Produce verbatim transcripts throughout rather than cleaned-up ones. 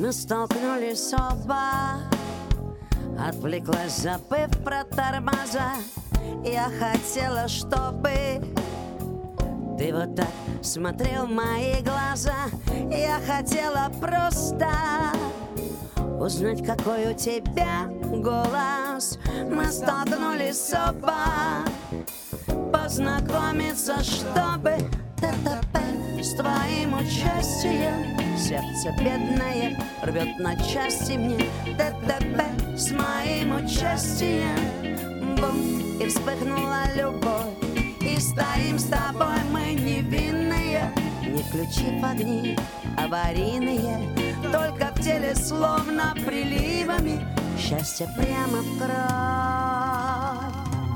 Мы столкнулись оба, отвлеклась, забыв про тормоза. Я хотела, чтобы ты вот так смотрел в мои глаза. Я хотела просто узнать, какой у тебя голос. Мы столкнулись оба, познакомиться, чтобы ТТП с твоим участием. Сердце бедное рвет на части мне. ТТП с моим участием. Бум, и вспыхнула любовь, и стоим с тобой мы невинные. Не включив огни аварийные, только в теле словно приливами счастье прямо в кровь.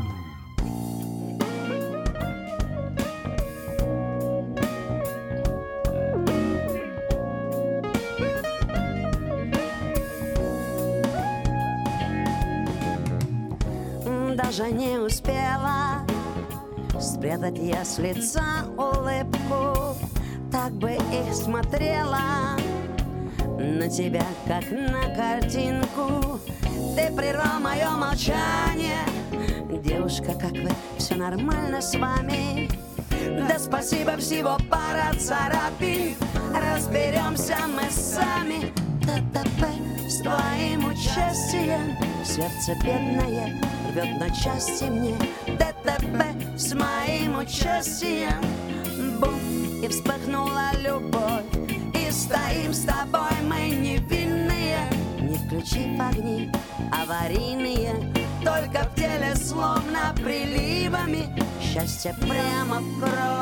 Даже не успела спрятать я с лица улыбку, так бы и смотрела на тебя, как на картинку. Ты прервал мое молчание. Девушка, как вы, все нормально с вами? Да спасибо, всего пара царапин. Разберемся мы сами. ТТП с твоим участием. Сердце бедное рвет на части мне. ТТП с моим участием. Бум, и вспыхнула любовь, и стоим с тобой мы невинные. Не включив огни аварийные, только в теле словно приливами счастье прямо в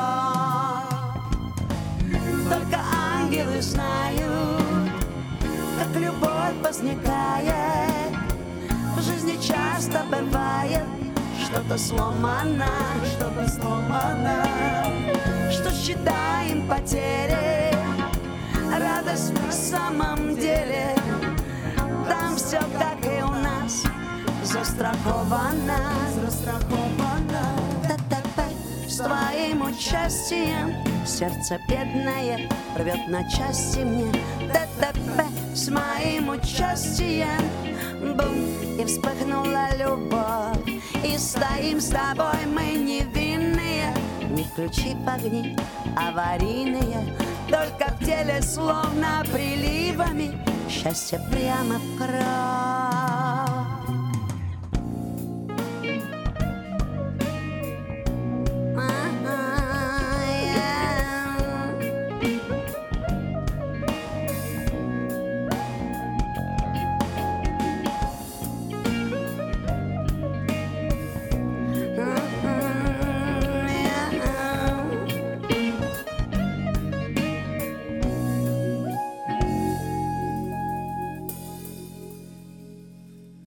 кровь. Только ангелы знают, как любовь возникает. В жизни часто бывает что-то сломано, что-то сломано, что считаем потери. Радость на самом деле там все, как и у нас, застраховано, застраховано. ТТП с твоим участием. Сердце бедное рвет на части мне. ТТП с моим участием. Бум, и вспыхнула любовь, и стоим с тобой мы невинные. Не включив огни аварийные, только в теле словно приливами счастье прямо в кровь.